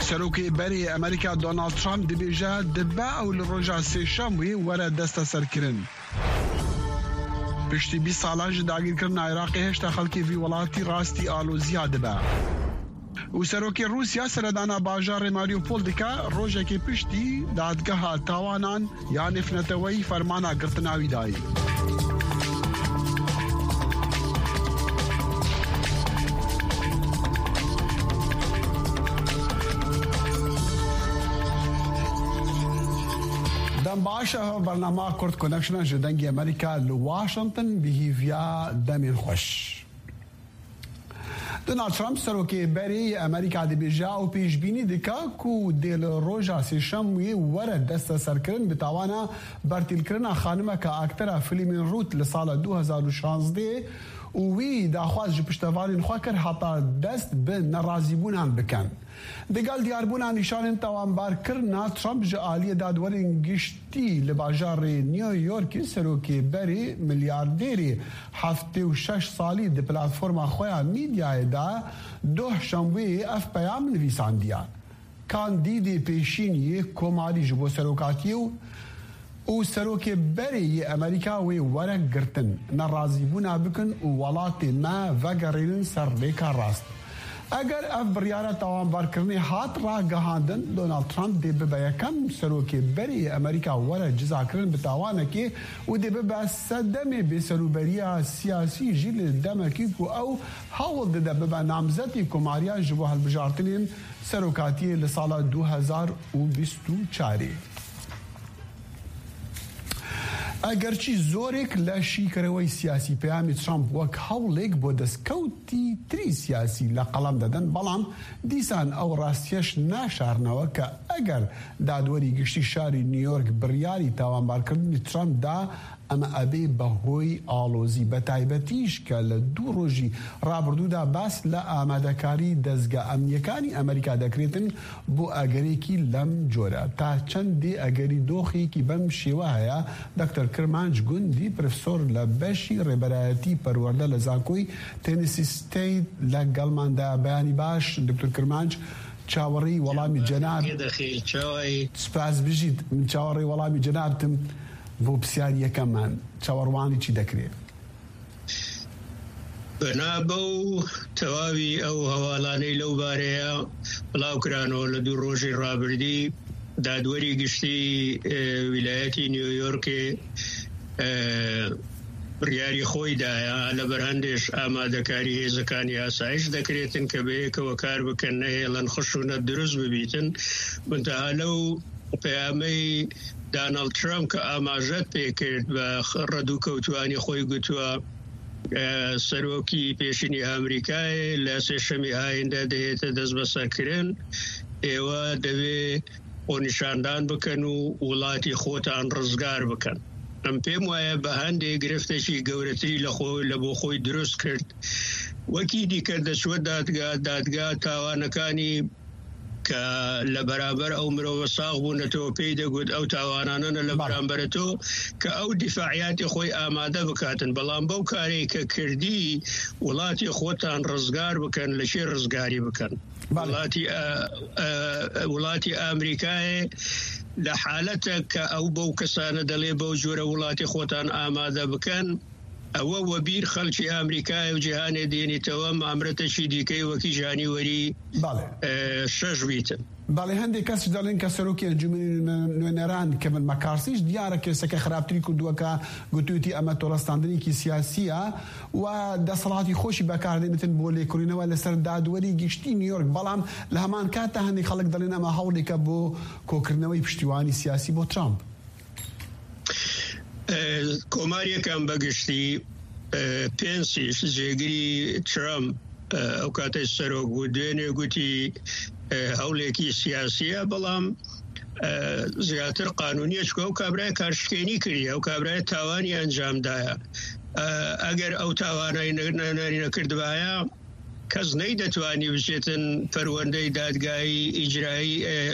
سەرۆکی بەری ئەمریکا دۆناڵد ترامپ دەبێژە دەبا ئەو لە ڕۆژە سێشەموی وەرە دەستە سەرکردن. پشتی 20 ساڵان ji dagirkirina Iraqê hêşta xelkê vî welatî rastî alozîya dibe. û serokê Rûsya seredana bajarê Mariupol dike rojekê piştî dadgeha tawanan ya nêfneteweyî fermana girtina wî dayî. باشا برنامه کورد کنکشن جدنگی امریکا لواشنطن بهیویا دمین خوش. دونالد ترامپ سروکی بری امریکا دبیجا و پیشبینی دکا کو دیل روژا سیشموی ورد دست سرکرن بتوانا برتیل کرنا خانمه که اکتره فیلم روت لسال 2016 و وی داخواز جو پشتوارین خواه کر حتا دست به نرازیبونان بکن. دگل دیاربونا نشان توانبار کرنا ترامپ جا آلی دادورین گشتی لباجار نیویورکی سروکی بری ملیاردیری 76 سالی دی پلاتفورما خواه میدیای دا دوه شنوی اف پیام نویسان دیا. کاندیدی پیشینی کماری جبو سروکاتیو او سروکی بری امریکا وی ورق گرتن نرازیبونا بکن و ولاتی ما وگرین سر لیکا راست. اگر اف بریاره توانبار کرنی هات را گهاندن دونالد ترامپ دی ببا یکم سروکی بری امریکا ورق جزا کرن بتاوانه که و دی ببا صدمی به سروبریا سیاسی جیل دمکی که او حاول دی ببا نامزتی کماریا جبو هالبجارتنین سروکاتی لسال 2024. اگرچی زورێک لە شیکەرەوەی سیاسی پەیامی ترامپ وەک هەوڵێک بۆ دەستکەوتی تری سیاسی لە قەڵام دەدەن بەڵام دیسان ئەو ڕاستیەش ناشارنەوە کە ئەگەر دادوەری گشتی شاری نیویۆرک بڕیاری تاوانبارکردنی ترامپدا ئەمە ئەبێ بەهۆی ئاڵۆزی بە تایبەتیش کە لە دوو ڕۆژی ڕابردوودا باس لە ئامادەکاری دەستگا ئەمنیەکانی ئەمریکا دەکرێتن بۆ ئەگەرێکی لەم جۆرە تا چەندێ ئەگەری دۆخێکی بەم شێوە هەیە. دکتۆر کرمانج گوندی پرفسۆر لە بەشی ڕێبەرایەتی پەروەردە لە زانکۆی تێنیسی ستەیت لە گەڵماندا بەیانی باش. دکتۆر کرمانج چاوەڕێی وەڵامی جەناب سپاس بژیت من چاوەڕێی وەڵامی جەنابتم بۆ پرسیاری یەکەممان چاوەڕوانی چی دەکرێت؟ بەنابە و تەواوی ئەو هەواڵانەی لەو بارەیە بڵاوکرانەوە لە دوو ڕۆژی ڕابردی دادوەری گشتی ویلایەتی نیویۆرکێ بڕیاری خۆیدایە لە بەرهەندێش ئامادەکاری هێزەکانی ئاسایش دەکرێتن کە بەیەکەوە کار بکەن نەهێڵەن خشونەت دروست ببیتن. منتەها لەو پەیامەی دانالد ترامپ کە ئاماژەت پێکرد بە ڕەدووکەوتوانی خۆی گوتووە سەرۆکی پێشینی ئەمریکای لە سێشەمی ئایندا دەهێتە دەست بەسەرکردن ئێوە دەوێ خۆنیشاندان بکەن و وڵاتی خۆتان ڕزگار بکەن. ئەم پێم وایە بە هەندێک گرفتێکی گەورەتری لە بۆ خۆی دروست کرد. وەکی دیکە دەچوە دادگا تاوانەکانی کە لە بەرامبەر ئەو مرۆڤە ساغ بوونەتەوە پێی دەگوت ئەو تاوانانە لە بەرامبەرەوە کە ئەو دیفاعیاتی خۆی ئامادە بکاتن بەڵام بەو کارێک کە کردی وڵاتی خۆتان ڕزگار بکەن لە چێ ڕزگاری بکەن. وڵاتی ئەمریکایە لە حالەتە کە ئەو بەو کەسانە دەڵێ بەو جۆرە وڵاتی خۆتان ئامادە بکەن ئەوە وەبیر خەڵکی ئەمریکای و جیهانێ دێنیتەوە مامرەتەشی دیکەی وەکی ژانیوەری شەش بیتن. باڵێ هەندێک کەس دەڵێن کە سەرۆکی ئەنجومەنی نوێنەران کەمن مەکارسیش دیارە کێسەکە خراپتری کردووەکە گوتوویەتی ئەمە تۆڕەستاندنێکی سیاسیە و دەسەڵاتی خۆشی بەکاردێنێتن بۆ لێکڕینەوە لەسەر دادوەری گشتی نیویۆرک بەڵام لە هەمان کاتە هەندێک خەڵک دەڵێن ئەمە هەوڵێکە بۆ کۆکردنەوەی پشتیوانی سیاسی بۆ ترامپ. کۆماریەکان بەگشتی پێنسیش جێگیری ترامپ ئەو کاتەی سەرۆک بوو دوێنێ گوتی هەوڵێکی سیاسیە بەڵام زیاتر قانونیە چکە ئەو کابرای کارشکێنی کردی ئەو کابرای تاوانی ئەنجامدایە. ئەگەر ئەو تاوانەی نەکردوایە کەس نەیدەتوانی بچێتن پەروەندەی دادگایی ئیجرایی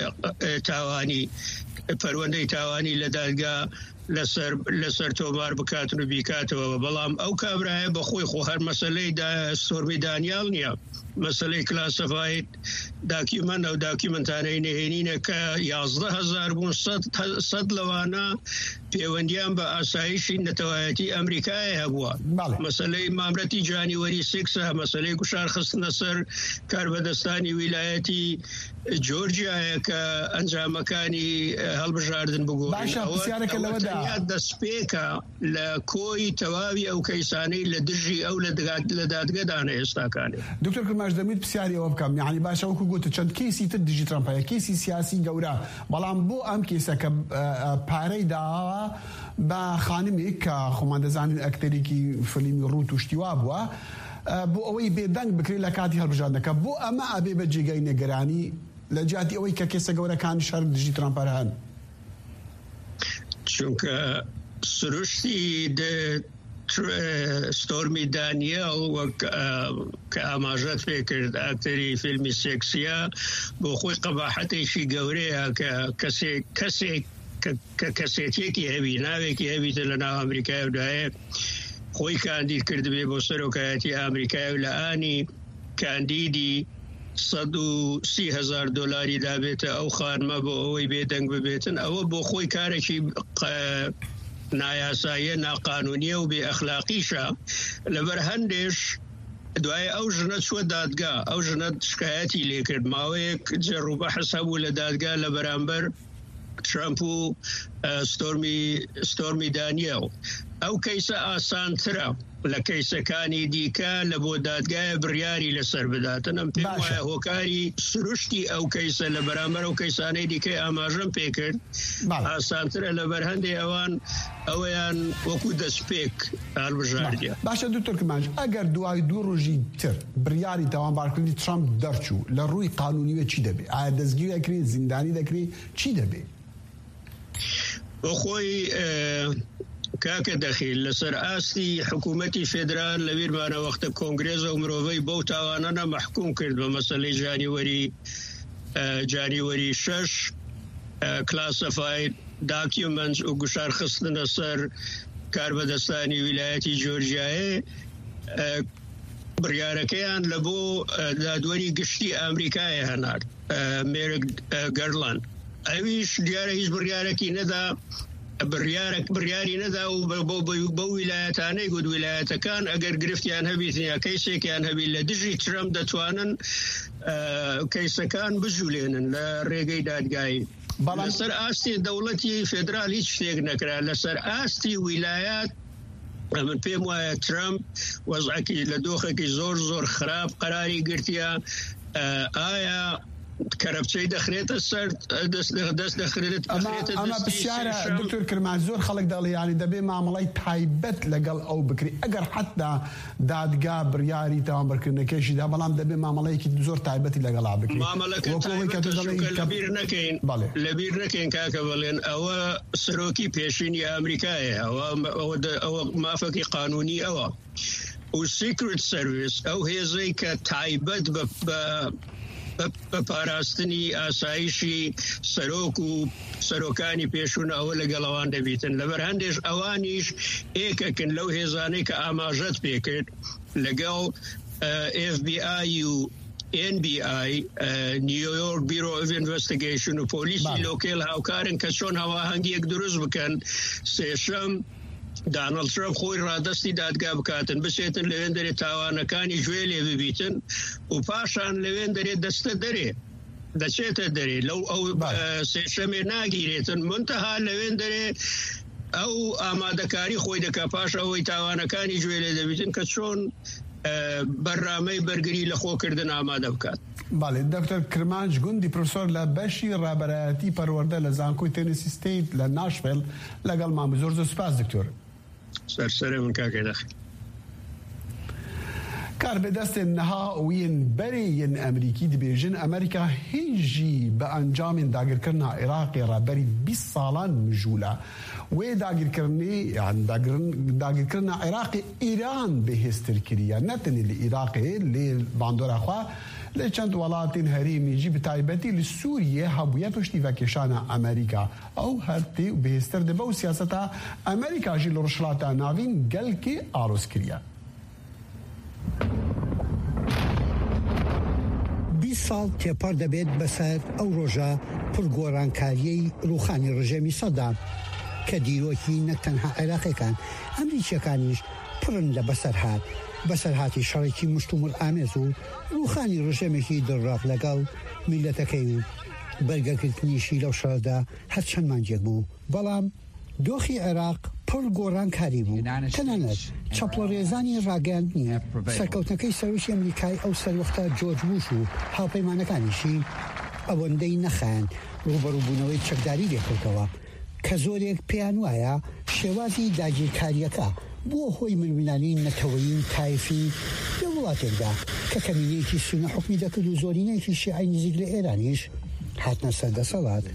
پەروەندەی تاوانی لە دادگا لەسەر تۆمار بکاتن و بیکاتەوە. بەڵام ئەو کابرایە بەخۆی خۆ هەر مەسەلەی سۆرمی دانیال نییە، مەسەلەی کلاسەفایت داکیومنت ئەو داکیومنتانەی نهێنینە کە 11,000 بوون 100 لەوانە پەیوەندیان بە ئاسایشی نەتەوایەتی ئەمریکای هەبووە. مەسەلەی مامرەتی جانیوەری 6 مەسەلەی گوشار خستنە سەر کاربەدەستانی ویلایەتی جۆرجیایە کە ئەنجامەکانی هەڵبژاردن بگۆ دەستپێکە لە کۆی تەواوی ئەو کەیسانەی لە دژی ئەو لە دادگەدانە ئێستاکانی. دکتۆر کرماش دەمێت پرسیاری ئەوە بکەم، یعنی باشە وەکو گوتە چەند کەیسی تر دژی ترامپایە، کەیسی سیاسی گەورە، بەڵام بۆ ئەم کەیسە کە پارەی داوە بە خانمێک کە خۆمان دەزانین ئەکتەرێکی فیلمی ڕوت و شتیوا بووە بۆ ئەوەی بێدەنگ بکرێت لە کاتی هەڵبژاردنەکە، بۆ ئەمە ئەبێ بە جێگەی نێگەرانی لە جیاتی ئەوەی کە کێسە گەورەکانی شار دژی ترامپەر هەن؟ چونکە سروشتی ستۆرمی دانیێل وەک کە ئاماژەت پێ کرد ئاکتەری فیلمی سێکسیە بۆ خۆی قەباحەتێکی گەورەیە کە کەسێک کە کەسێتێکی هەبی ناوێکی هەبیتە لە ناو ئەمریکایدایە خۆی کاندید کردبێ بۆ سەرۆکایەتی ئەمریکای و لە ئانی کاندیدی 130,000 دلاری دابێتە ئەو خانمە بۆ ئەوەی بێدەنگ ببێتن، ئەوە بۆ خۆی کارێکی نایاساییە ناقانونیە و بێ ئەخلاقیشە. لەبەر هەندێش دوای ئەو ژنە چوە دادگا، ئەو ژنە شکایەتی لێکرد، ماوەیەک جەڕوبە حسابوو لە دادگا لە بەرامبەر ترامپ و ستۆرمی دانیێل. ئەو کەیسە ئاسانترە لە کەیسەکانی دیکە لە بۆ دادگایە بڕیاری لەسەر بداتن. ئەم پێم وایە هۆکاری سروشتی ئەو کەیسە لە بەرامبەر ئەو کەیسانەی دیکەی ئاماژەم پێکرد ئاسانترە لەبەر هەندێک ئەوان ئەوەیان وەکو دەستپێک هەڵبژاردیە. باشە دکتۆر کرماش، ئەگەر دوای 2 ڕۆژی تر بڕیاری تاوانبارکردنی ترامپ دەرچوو لە ڕووی قانونیوە چی دەبێت؟ ئایا دەستگیر دەکرێت، زیندانی دەکرێت، چی دەبێت؟ بۆ خۆی کاکە دەخیل لەسەر ئاستی حکوومەتی فێدرال لەبیرمانە وەختە کۆنگرێزە و مرۆڤەی بەو تاوانانە مەحکوم کرد بە مەسەلەی جانیوەری 6 کلاسەفاید داکیومنتس و گوشار خستنە سەر کاربەدەستانی ویلایەتی جۆرجیایە بڕیارەکەیان لە بۆ دادوەری گشتی ئەمریکایە هەنارد مێرک گەرلاند. ئەویش دیارە هیچ بڕیارێکی نەدا، بڕیاری نەدا و بە ویلایەتانەی گوت ویلایەتەکان ئەگەر گرفتیان هەبیت یا کەیسێکیان هەبی لە دژی ترامپ دەتوانن کەیسەکان بجوولێنن لە ڕێگەی دادگایی. لەسەر ئاستی دەوڵەتی فێدرال هیچ شتێک نەکرا، لەسەر ئاستی ویلایەت من پێم وایە ترامپ وەزعەکی لە دۆخێکی زۆر خراپ قەراری گرتیە. ئایا کەرەپچەی دەخرێتە سەر دەست دەخرێت؟ ئەمە پرسیارە دکتۆر کرمان، زۆر خەڵک دەڵێیانی دەبێ مامەڵەی تایبەت لەگەڵ ئەو بکری، ئەگەر حتا دادگا بڕیاری تاوانبارکردنەکەیشیدا، بەڵام دەبێ مامەڵەیەکی زۆر تایبەتی لەگەڵا بکرێت. لەبیر نەکەین کاکە بڵێن ئەوە سەرۆکی پێشینی ئەمریکایە، ئەوە مافەکی قانونی ئەوە و سیکرت سەرویس ئەو هێزەی کە تایبەت بە پاراستنی ئاسایشی سەرۆک و سەرۆکانی پێشون ئەوە لەگەڵەوان دەبیتن. لەبەر هەندێش ئەوانیش ئێکەکن لەو هێزانەی کە ئاماژەت پێکرد لەگەڵ FBI و NBI نیویۆرک بیرۆ ئۆف ئینڤستیگیشن و پۆلیسی لۆکێل هاوکارن کە چۆن هەواهەنگیەک دروست بکەن. سێشەم دانەڵد ترامپ خۆی ڕادەستی دادگا بکاتن، بچێتن لەوێن دەرێ تاوانەکانی گوێ لێ ببیتن و پاشان لەوێن دەرێ دەستە دەرێ دەچێتە دەرێ لەو ئەو سێشەمێ ناگیرێتن، منتەها لەوێن دەرێ ئەو ئامادەکاری خۆی دەکا پاش ئەوەی تاوانەکانی گوێ لێ دەبیتن کە چۆن بەرنامەی بەرگری لە خۆکردن ئامادە بکات. باڵێ دکتۆر کرمانج گوندی پرۆفسۆر لە بەشی ڕابەرایەتی پەروەردە لە زانکۆی تێنیسی ستیت لە ناشڤیل لەگەڵمان بوو. زۆر سوپاس دکتۆر. سەرسەرە من کاکە دەخێت. کار بەدەستێن نەها وین بەرێن ئەمریکی دەبێژن ئەمریکا هێژی بە ئەنجامێن داگیرکردنا عێراقی ڕابەری 20 ساڵان مژوولە وێ داگیرکردنا عێراقی ئیران بەهێزتر کردیە، نەتەنێ لە عێراقێ لێ باندۆراخوا لە چەند وڵاتین هەرێمیژی بتایبەتی لە سووریە هەبوویەت و شتیڤەکێشانە ئەمریکا ئەو هەرتێ و بەهێزتر دەبە و سیاسەتا ئەمریکاژی لە ڕۆژهەڵاتە ناوین گەلکێ ئاڕۆز کردیە. ساڵ تێپەڕ دەبێت بەسەر ئەو ڕۆژە پڕگۆڕانکاریەی ڕووخانی ڕژێمی سەدام کە دیرۆکی نەکتەنها عێراقیەکان ئەمریکیەکانیش پڕن لە بەسەرهاتی شەڕێکی مشتومڕ ئامێز و ڕووخانی ڕژێمێکی دڕاق لەگەڵ میلەتەکەی و بەرگەگرتنیشی لەو شەڕدا هەرچەند مانجێک بوو، بەڵام دۆخی عێراق پڕ گۆڕانکاری بوو. تەنانەت چەپڵە ڕێزانی ڕاگەاندنی سەرکەوتنەکەی سەرۆکی ئەمریکای ئەو سەروەختە جۆرج بوش و هاوپەیمانەکانیشی ئەوەندەی نەخایەن ڕوبەڕووبوونەوەی چەکداری لێکەوتەوە کە زۆرێک پێیان وایە شێوازی داگیرکاریەکە بووە هۆی ململانی نەتەوەیی تایفی لە وڵاتێکدا کە کەمینەیەکی سونە حکمی دەکرد و زۆرینەیەکی شیعی نزیک لە ئێرانیش هاتنە سەردەسەڵات.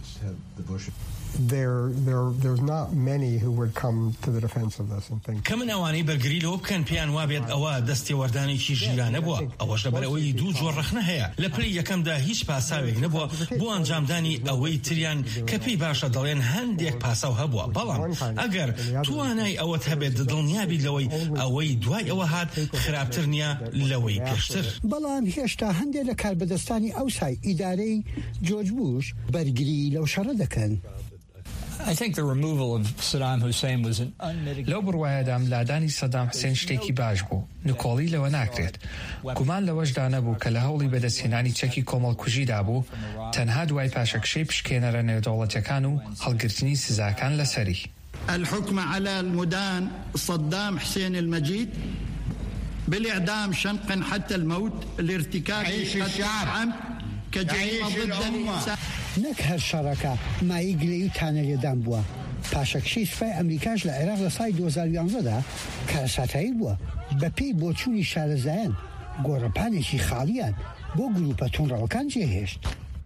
There's not many who would come to the defense of this and think. کەمن ئەوانەی بەرگری لەوە بکەن پێیان وابێت ئەوە دەستی وەردانێکی ژیرانە بووە. ئەوەش لەبەرەوەی دوو جۆر ڕەخنە هەیە. لە پلی یەکەمدا هیچ پاساوێک نەبووە بۆ ئەنجامدانی ئەوەی تریان کە پێی باشە دەڵێن هەندێک پاساو هەبووە. بەڵام ئەگەر توانای ئەوەت هەبێت دڵنیابی لەوەی ئەوەی دوای ئەوە هات خراپتر نییە لەوەی پێشتر. بەڵام هێشتا هەندێک لە کاربەدەستانی ئەوسای ئیدارەی جۆرج بوش بەرگری لەو شەڕە دەکەن. I think the removal of Saddam Hussein was an unmitigated. لو بڕوایەدام لادانی سەدام حسێن شتێکی باش بوو، نکۆڵی لەوە ناکرێت. گومان لەوەشدا نەبوو کە لە هەوڵی بەدەستهێنانی چەکی کۆمەڵکوژیدا بوو، تەنها دوای پاشەکشەی پشکێنەرە نێودەوڵەتیەکان و هەڵگرتنی سزاکان لەسەری. الحكم على المدان صدام حسين المجيد بالإعدام شنقا حتى الموت لارتكاب الشعب كجريمة ضد الإنسان. نەک هەر شەڕەکە مای گلەی و تانە لێدان بووە. پاشەکشەی سوپای ئەمریکاش لە عێراق لە ساڵی 2011دا کارەساتایی بووە بەپێی بۆچوونی شارەزایان گۆڕەپانێکی خاڵیان بۆ گروپە تۆنڕەوەکان جێهێشت.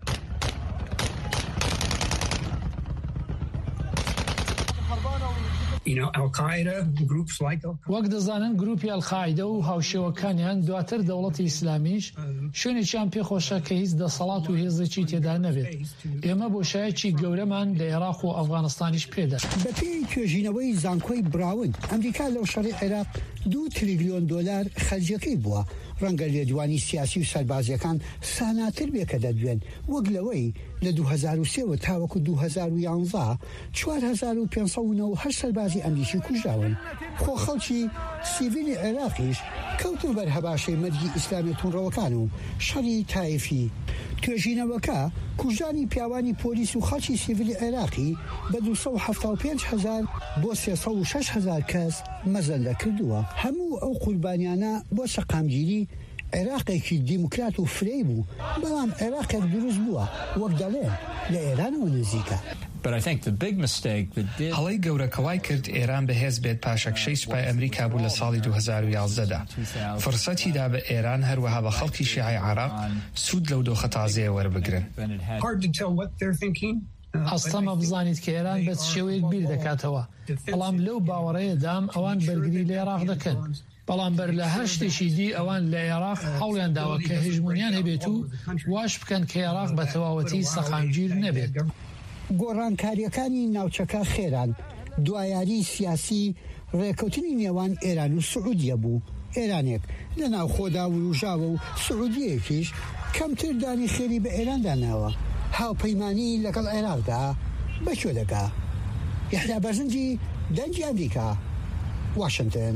وەک دەزانن گروپی ئەلقاعیدە و هاوشێوەکانیان دواتر دەوڵەتی ئیسلامیش شوێنێکیان پێخۆشە کە هیچ دەسەڵات و هێزێکی تێدا نەبێت. ئێمە بۆشایەکی گەورەمان لە عێراق و ئەفغانستانیش پێدا. بەپێی توێژینەوەی زانکۆی براون ئەمریکا لەو شەڕی عێراق $2 تریلیۆن خەرجەکەی بووە. ڕەنگە لێدوانی سیاسی و سەربازیەکان ساناتر بێ کە دەدوێن وەک لەوەی لە 2003 تاوەکو 2011 4500 سەربازی ئەمریکی کوژراون. خۆ خەڵکی سیڤیلی عێراقیش کەوتن بەر هەباشەی مەرگی ئیسلامی تونڕەوەکان و شەڕی تایفی. توێژینەوەکە کوژانی پیاوانی پۆلیس و خەڵکی سیڤیلی عێراقی بە 275,000 بۆ 306,000 کەس مەزەندە کردووە. هەموو ئەو قوربانیانە بۆ سەقامگیری عێراقێکی دیموکرات و فرەی بوو، بەڵام عێراقێک دروست بووە وەک دەڵێن لە ئێرانەوە نزیکە. هەڵەی گەورەکەوای کرد ئێران بەهێز بێت پاشەکشەی سوپای ئەمریکا بوو لە ساڵی 2011دا. فرسەتیدا بە ئێران هەروەها بە خەڵکی شیعی عێراق سوود لەو دۆخە تازەیە وەربگرن. هەستەمە بزانیت کە ئێران بە شێوەیەک بیر دەکاتەوە، بەڵام لەو باوەڕەیەدام ئەوان بەرگری لە عێراق دەکەن. بەڵام بەر لە هەر شتێکی دی ئەوان لە عێراق هەوڵیان داوە کە هێژمونیان هەبێت و واش بکەن کە عێراق بە تەواوەتی سەقامگیر نەبێت. گۆڕانکاریەکانی ناوچەکە خێران دوایاری سیاسی ڕێکەوتنی نێوان ئێران و سعودیە بوو. ئێرانێک لە ناوخۆدا وروژاوە و سعودیەکیش کەمتر دانی خێری بە ئێراندا ناوە. هاوپەیمانی لەگەڵ عێراقدا بەکوێ دەکا؟ یحیا بەرزنجی دەنگی ئەمریکا، واشنگتن.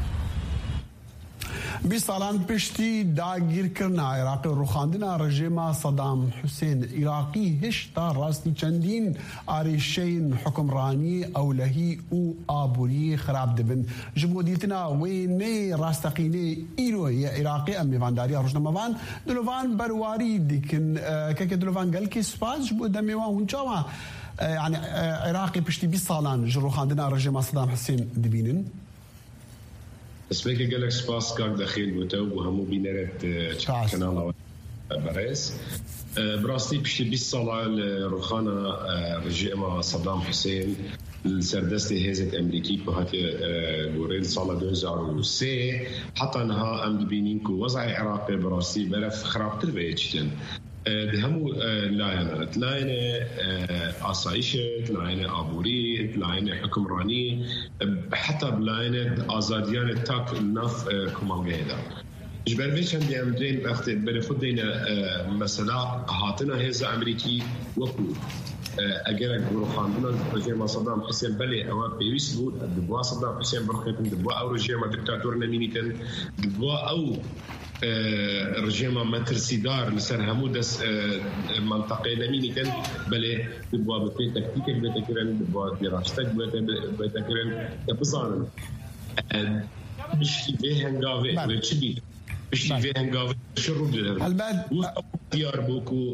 20 ساڵان پشتی داگیرکردنا عێراقی ڕووخاندنا ڕژێما سەدام حوسێن عێراقی هێشتا ڕاستی چەندین ئاریشەین حکمڕانی ئەولەهی و ئابووری خراپ دەبن. ji bo dîtina wênê rastexînê îroyê Iraqê em mêvandarîya rojnamevan dilovan berwarî dikin keke dilovan gelkî spas ji bo demê wan hûn çawa yani Iraqê piştî 20 salan ji ڕووخاندنا ڕژێما سەدام حوسێن dibînin. سبيك قالك سباس كاك دخيل بوتو وهمو بينرت كنال بريس براستي بشتي 20 صالة لروخانا رجيما صدام حسين السردستي هيزت أمريكي بهاتي بوريل صالة 2003 حتى أنها أم بينينكو وضع عراقي براستي بلف خراب تربيتشتن همو تلاينة آسايشة تلاينة آبوري تلاينة حكمراني حتى بلاينة آزاديان تاك ناف كمالجيدا جبر چندی امدین وقتی بر خود دینا مثلا هاتنا هزا امریکی وکو اگر گروخاندن رژیم صدام حسین بله اما پیوست بود دبوا صدام حسین برخیتن دبوا او رژیم دیکتاتور نمینیتن دبوا او رژیم مترسیدار لسر همو دس منطقه نمینیتن بله دبوا بپی تکتیک بتکرن دبوا دراستک بتکرن بزانن بشتی به هنگاوه چی بید بشتی به هنگاوه شروع دارن دیار بوکو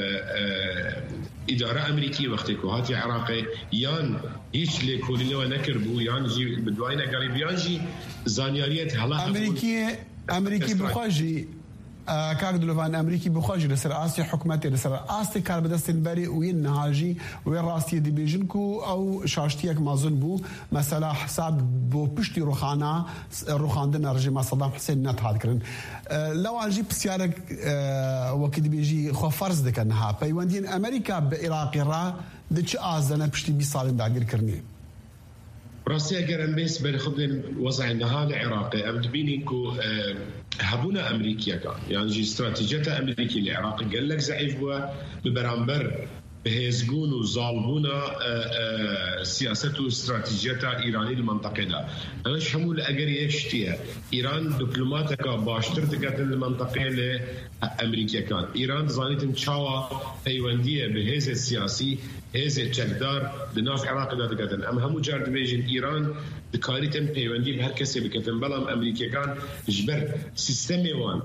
اداره امریکی وقتی که هاتی عراقی یان هیچ لیکولینه و نکر بو یان جی بدوای نگاری بیان جی زانیاریت حالا امریکی بخواجی كاك دلوفان أمريكي بخاجي لسر آسي حكومتي لسر آسي كار بدستن بري وين نهاجي وين راستي دي بيجنكو أو شاشتيك ما بو مثلا حساب بو بشتي روخاندنا رجيم صدام حسين نت هاد كرن لو عجيب سيارك وكيد بيجي خو فرض دك انها بيوندين أمريكا بعراق را دتش آزنا بشتي بيصالن داغير كرني راسي اگر ام بس بر خدن وضع النهار العراقي ام تبينيكو هبونا امريكا كان يعني جي استراتيجيه امريكي العراق قال لك زعيف بوا ببرامبر بهزقون وظالبونا سياسته واستراتيجيتها ايراني المنطقه ده انا شمول اگر يشتيها ايران دبلوماتك باشتر تقتل المنطقه لامريكا كان ايران ظانيت تشاوا ايوانديه بهذا السياسي هذا تقدر بناف العراق ده تقتل ام هم جارد بيجن ايران دكاريتن بيواندي بهر كسي بكتن بلام امريكا كان جبر سيستمي وان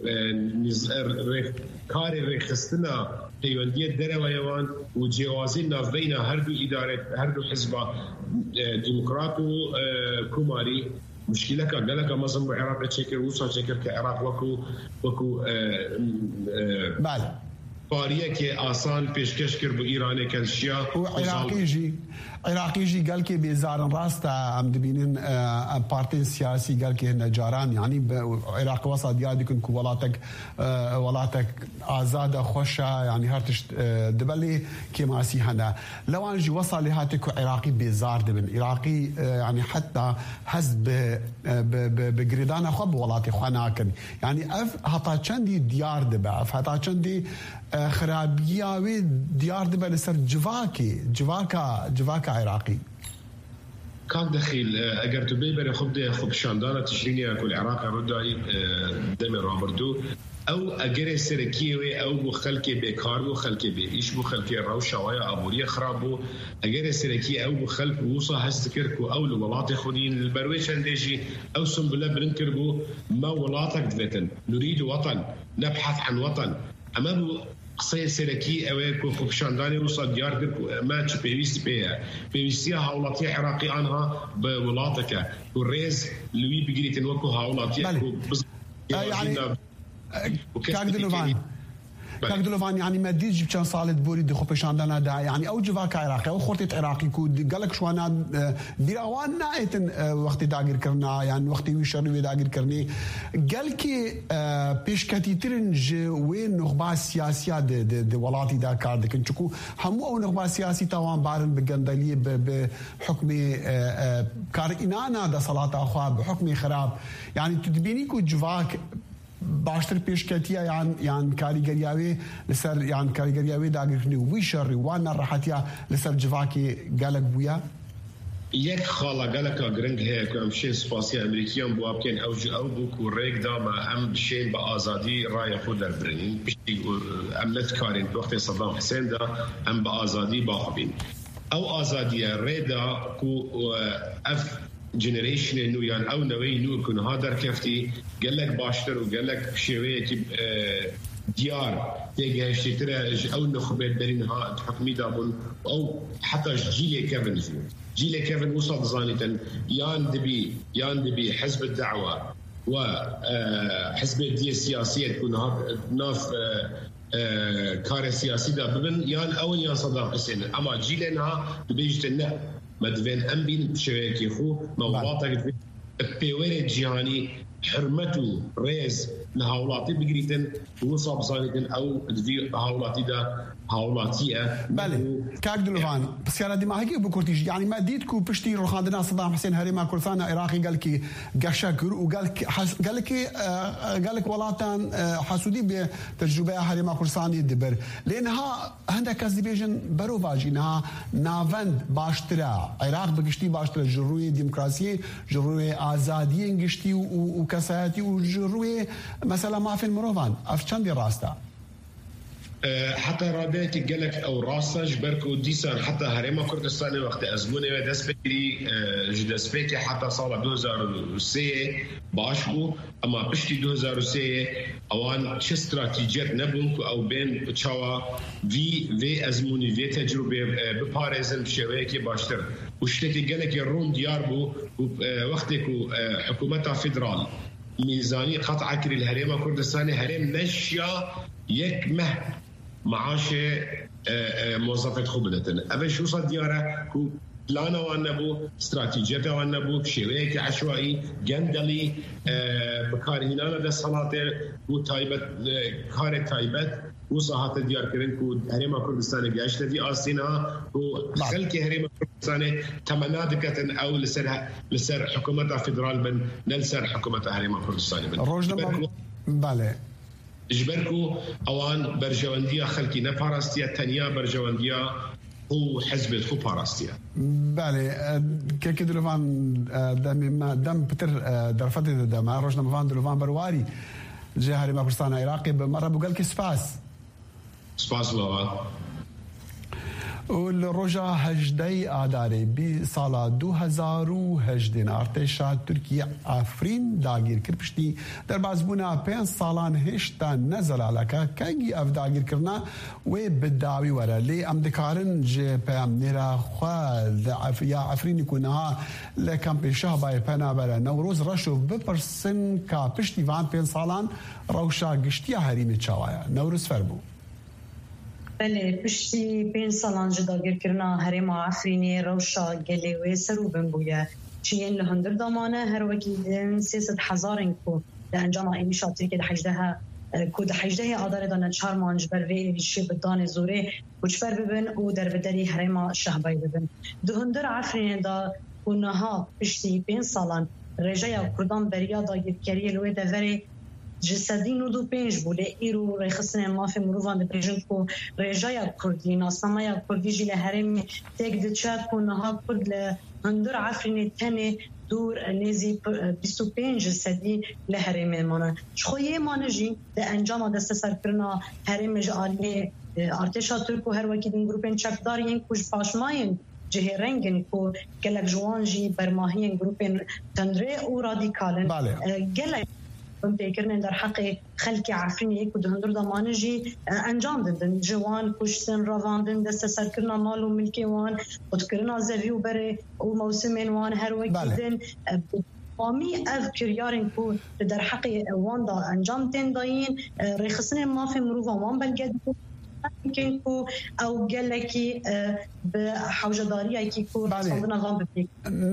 كاري ريخستنا بيواندي الدرويوان وجوازي ناف بين هردو اداره هردو حزب ديمقراط وكوماري مشكله قال لك مازن بالعراق تشكر وصل شكر كعراق وكو بله فاريه كي آسان پیشکش کرد بو ایران کلشیا و عراقی جی قال كي بيزارن راستا عم دبينين بارتين سياسي قال كي هن جاران يعني عراق وسط يادكن كو ولاتك آزاد خوشة يعني هرتش دبلي كما سي هنا لو انجي وصل لهاتك عراقي بيزار دبن عراقي يعني حتى حزب بجريدان خب ولاتي خناكن يعني اف هتا چندي ديار دبا اف هتا چندي خرابياوي ديار دبا لسر جواكا عراقي كان دخيل اگر تو بيبر خب شاندانا تشرينيا كل عراق رداي دم رابردو او اگر سركيوي او بخلكي بكار بخلكي بايش بخلكي روشه ويا ابوريه خرابو اگر سركي او بخلك وصا هستكركو او الولاط خدين البرويش انديجي او سنبله برنكربو ما ولاتك دفتن نريد وطن نبحث عن وطن اما قصه سركي اويكو خبشانداني وصل ديار ما تشبيست بيها بيستيها هاولاتي عراقي عنها بولاتك والريز لوي بيجري تنوكو هاولاتي يعني كاكدلوفان يعني ما ديج بشان صالت بوري دي خبشاندانا دا يعني او جواك عراقي او خورتي عراقي كود قالك شوانا بيراوان نايتن وقت داغير كرنا يعني وقت ويشر داغير كرني قالكي بيشكتي ترنج وين نخبا سياسيه دي ولاتي دا كارد كنشكو همو او نخبا سياسي توان بارن بغندليه بحكم كارينانا دا صلاه اخوا بحكم خراب يعني تدبيني كو جواك باشتر پیشکتیه یان کاریگریاوی لسر یان کاریگریاوی داگرنی ویشر وانا راحتیا لسر جواکی گالک بویا یک خاله گالک گرنگ هی که امشین سپاسی امریکیان بو ابکن او بو ریک داما ام بشین با آزادی رای خود در برین بشی املت کارین وقت صدام حسین دا ام با آزادی باخبین او آزادی ریدا کو اف جنريشن انه يعني او نوي نور كن هذا كفتي قال لك باشتر وقال لك شويه ديار تيجي هشتري او نخبه درينها حكمي دابون او حتى جيل كيفن وصل ظانيتا يان دبي حزب الدعوه وحزب الدية السياسيه تكون ناف كار سياسي دا ببن يان او يان صدام حسين اما جيلنا بيجتنا مدفن ام بين شويكي خو موضوعات بيوري جياني حرمته ريز نهاولاتي بقريتن وصاب صانيتن او دفي هاولاتي دا هاوڵاتیە بله کاک دلوان پرسیارە دیماهەیەکی بکورتیش یعنی ما دیتکو پشتی ڕۆخاندنا سەدام حوسێن هەرێما کوردستانە عێراقی گەلکی گەشە کرد و گەلک وڵاتان حەسوودی بێ تەجروبەیە هەرێما کوردستانی دبر لێنها هەندێک کەس دەبێژن بەرەو باژینها ناوەند باشترە عێراق بگشتی باشترە ji ڕووی دیموکراسیê ji ڕووی ئازادiyên گشتی و کەسایەتی و ji ڕووی مەسەلا مافên mirovan ev çendê rast e حتى رابطة قالك أو راسج بركو ديسان حتى هريما كردستان وقت أزمونة دسبكري جدسبكي حتى صار 2003 باشبو أما بشتي 2003 أوان چه استراتيجيات نبونكو أو بين بتشاوا في أزموني في تجربة بباريزن بشويكي باشتر وشتكي قالك يرون ديار بو وقتكو حكومتها فيدرال ميزاني قطع كري الهريما كردستاني هريم نشيا يك مه معاش موظفة خبلتن أول شو صار دياره كو بلانا وانبو استراتيجية وانبو بشوية عشوائي جندلي بكارهنانا ده صلاة وتايبت كار تايبت وصاحات ديار كرين كو هريما كردستان جاش لدي آسينها وخلك هريما كردستان تمنادكة أو لسر حكومة فيدرال بن نلسر حكومة هريما كردستان بن روجنا بله جبركو اوان برجوانديا خلقي نباراستيا تانيا برجوانديا هو حزب خو باراستيا بله كي دلوان دم بتر درفت دم روجنا مفان دلوان برواري جهاري ما كردستان عراقي بمره بقول كي سباس الله والروجا هجدي آداري بسالة 2018 ارتشا تركيا عفرين داگیر کرد پشتی در بازبونا 5 سالان هشتا نزل علاکا کنگی اف داگیر کرنا و بداوی وره لی ام دکارن جه پیام نیرا خواه یا عفرین کنها لکمپ شهبای پنا بره نوروز رشو بپرسن که پشتی وان 5 سالان روشا گشتی حریم چاوایا نوروز فربو بله پشتی 5 سالان جداگیر کرنا هرما عفرینی روشا گلیوی سرو بنبویه چین لهندر دامانه هر وکی 300,000 کو لانجام ایمی شاطری که حجدها کو ده حجده آدار دانه 4 مانج بر وی شی بدان زوره وچبر ببن او در بدری هرما شهبای ببن دهندر عفرین دا اونها پشتی 5 سالان رجای کردان بریا داگیر کری لوی دوری جسدين ودو بينج بوله إيرو رخصنا ما في مروفان دبريجنكو رجايا كردي ناسنامايا كردي جيل هرم تقدر تشاركو نها كرد لهندر عفرين تاني دور نزي 25 جسدي لهرم مانا شخويه ما نجي لأنجام دست سركرنا هرم جالي ارتشا تركو هر وكي دين جروبين چكدارين كوش باشماين جهه رنگن کو گلک جوانجي برماهين جروبين تندري او راديكالن گلک بمتكرن در حق خلق عفريني كود هندر ضمانجي انجام ددن جوان كشتن رواندن دست سركرنا مال وملكي وان وتكرنا زفي وبري وموسمين وان هر وقتن قامي اذكر يارن كو در حق وان دا انجام تن داين رخصن ما في مروفا وان بلقد يمكن كو او قالكي بحوجداريه كي كو صندنا غام بفيك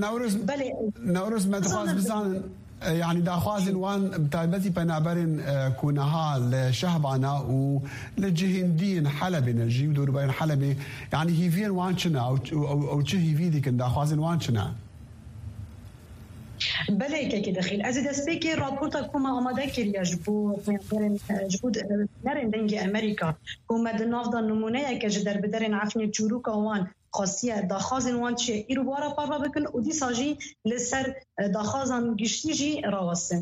نورز ما تخاص بزان يعني داخوازن وان بتايبتي بنابرن كونها لشهبانا ولجهندين حلبي نجيب دور بين حلبي يعني هي فين وانشنا او هي في ديك داخوازن وانشنا بله که داخل از دست که راپورت کوما آماده کردی جبو نرن دنگ امریکا کوما دناف دا نمونه که در بدرن عفنی چروک آوان خاصیه داخازن وان چه ایرو بارا پاروا بکن و دی ساجی لسر داخازن گشتی جی راوستن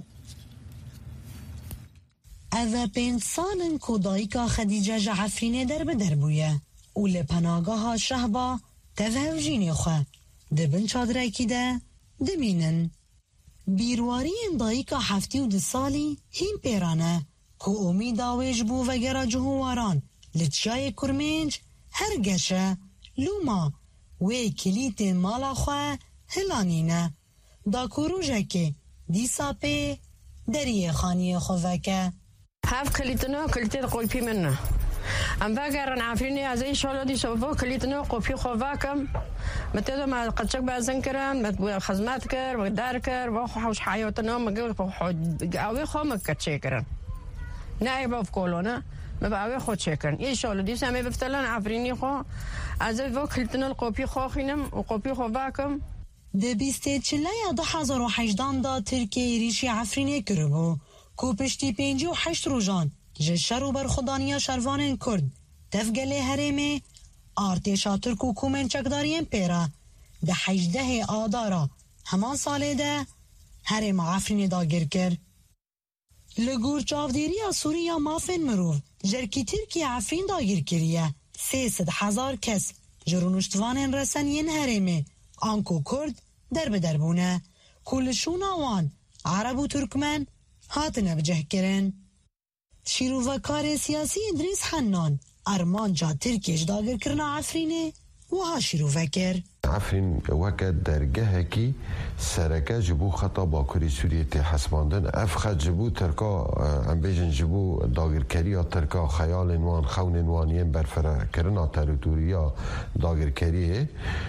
اوه 5 سالن کودایکا خدیجه جعفرینه در بدر بویه و لپناگاه شهبا تفهوجینی خواه دبن چادرکی ده دمینن بیرواری دایکا 72 سالی هین پیرانه که امید آویج بو وگرا جهواران لچای کرمنج هر گشه لوما وی کلیت مالا خواه هلانینه دا کروژه که دیسا پی دریه خانی خواه 7 کلیتنو کلیت قلپی منه ام بقرن عافيني ازي شغله دي شوفو كليتنا قفي خوفاكم متى ما قدشك بازن كران مت خدمات كر ودار كر وحوش حياتنا ما قاوي خو ما كتشكرن نائب في كولونا ما بعوي خود شكرن إيه شغله دي سامي بفتلان عفريني خو عزب وكلتنا القوبي خو خينم وقوبي خو باكم دبیسته چلای 2018 دا ترکیه ریشی عفرینه کربو کو پشتی 58 روزان جشر و برخودانیا شروان کرد تفگله هرمه ارتشا ترک و کومن چکدارین پیرا ده 18 آدارا همان ساله ده هرم عفرینه دا گر کرد لگور چاودیری سوریا مافن مروف جرکی ترکیه عفرین دا گر کریه 300,000 کس جرونشتوان رسنین هرمه آنکو کرد در بدر بونه کلشون آوان عرب و ترکمن هاتنه بجه کرن شیروفکار سیاسی ادریس حنان ارمان جا ترکیش داگر کرنا عفرینه و ها شیروفکر عفرین وقت درگه کی سرکه جبو خطا با کری سوریه تی حسباندن افخد جبو ترکا امبیجن جبو داگرکری یا ترکا خیال انوان خون انوانیم برفره کرنا تریتوریا داگرکریه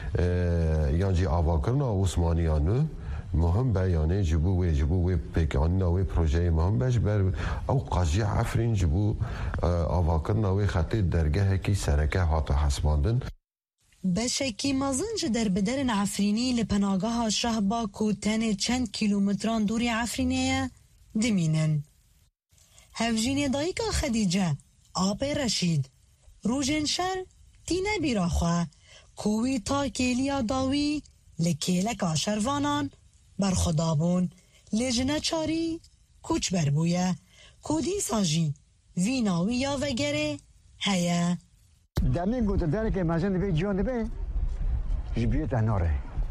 یعنی آوا کرنا عثمانیانو مهم بیانه جبو و پیکانینا و پروژه مهم بش بر او قاضی عفرین جبو آوا کرنا و خطی درگه کی سرکه هات حسباندن بشکی مازنج در بدرن عفرینی لپناگاه شهبا کوتن چند کیلومتران دوری عفرینیه دمینن هفجین دایکا خدیجه آب رشید روژنشر تینه بیراخواه کوی تا کلیا داوی لکیلکا شروانان برخدابون لجنه چاری کوچ بربویه کودی ساجی ویناوی یا وگره هیه دامین گوت داره که مازن به جون به جبیت اناره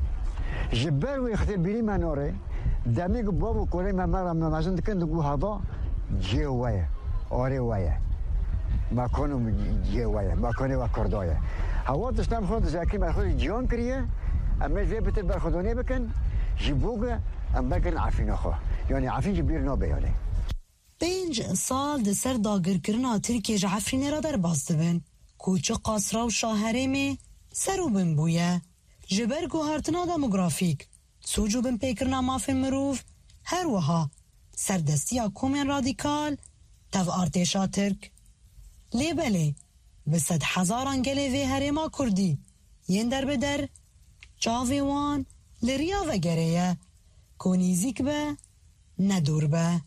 جبر و اختیار بیری مناره دامین گو بابو کوله ما مازن کند گو هوا جوایه آره وایه ما کنم جوایه ما کنه و کردایه هوا داشتم خود زاکی ما خود جون کریه اما زی بتر برخودانی بکن جبوگه ام بکن عفین خو یعنی عفین جبیر نابیانه 5 سال د سر داگر کرنا ترکیه عفرین را در باستبن کوچه قاسرا و شاهرمه سرو بن بویه جبر گوهرتنا دموگرافیک سوجو بن پیکرنا مافن مروف هر وها سردستیا کومن رادیکال تف ارتشا ترک لیبله به 100,000 انگله وی هرما کردی ین در بدر جاوی وان لریا و گریه کونیزیک به ندور به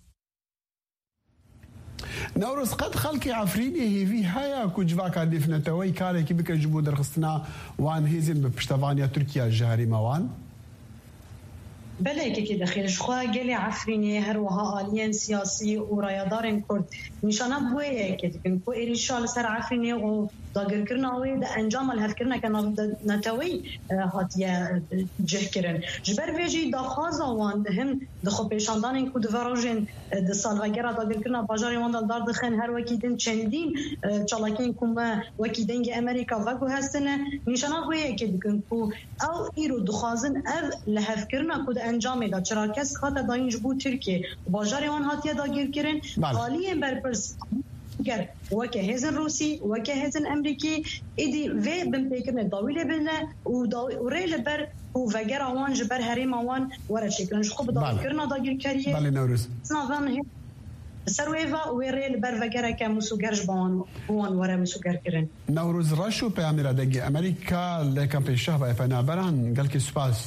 نوروز قد خلقي عفريني هيفي هيا كوجواكا دفنتوي كاري كي بك جبو درخصنا وان هيزن ببشتفانيا تركيا الجهري موان بله که داخل شخوا گلی عفرینی هر وها آلیان سیاسی و رایدارن کرد نشانه بویه که دکن کو ایریشال سر عفرینی و داگر کرناوی ده انجام الهف کرنه که نتوی هاتیه جه کرن جبر ویجی داخواز آوان هم دخو پیشاندان که دفراجن ده سالوگر داگر کرنا باجاری وان دار دخن هر وکیدن چندین چالاکین کم وکیدنگ امریکا وگو هستنه نشانه بویه که دکن کو او ایرو دخوازن او لهف کرنه که انجام داد چرا کس خاطر داینج بود ترکیه باجار اون هاتیه داگیر کردن حالیه برپرس گر وکه هزن روسی وکه هزن امریکی ایدی و بن پیکرن داویله بنه و ریل بر و وگر آوان جبر هریم آوان ورد شکلنش خوب داگیر کردن داگیر کریه بله نوروز سنوان سرویوا و ریل بر وگر که مسوگرش بان وره مسوگر کردن نوروز راشو پیامیر دگی امریکا لکن پیشه و افنابران گل که سپاس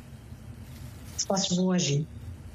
بواجی